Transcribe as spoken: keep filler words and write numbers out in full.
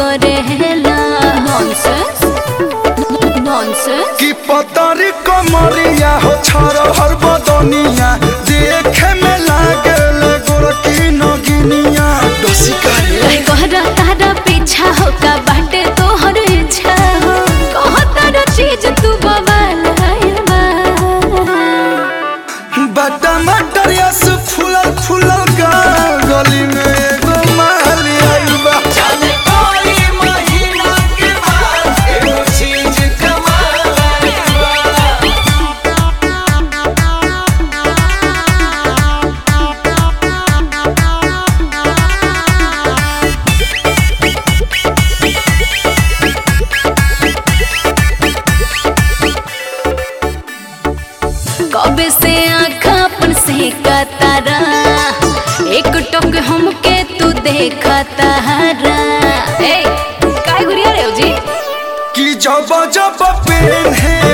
करेला nonsense nonsense की पतारी कमरिया हो छर हर बदनिया देखे में लागल गोरकी नगिनिया दोसी करे कहरा तारा पीछा हो का बाटे तोहर इच्छा हो कह तारा चीज तू बवाल है बा बटा मटरिया से फूलल फूलल गाल गली में एगो माली आइल बा चले कोई महीना के बाद एगो चीज कमाल कबे से आँखा अपन से का तारा एक टक हमके तू देखा तारा ए काय गुरिया रे जी कि जब जब पेन है